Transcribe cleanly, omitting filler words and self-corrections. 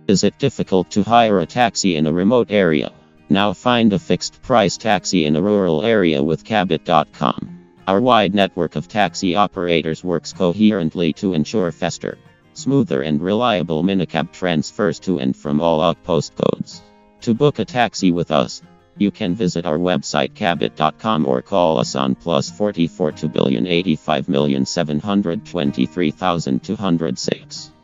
Is it difficult to hire a taxi in a remote area? Now find a fixed price taxi in a rural area with Cabit.com. Our wide network of taxi operators works coherently to ensure faster, smoother and reliable minicab transfers to and from all outpost codes. To book a taxi with us, you can visit our website Cabit.com or call us on +44 2,085,723,206.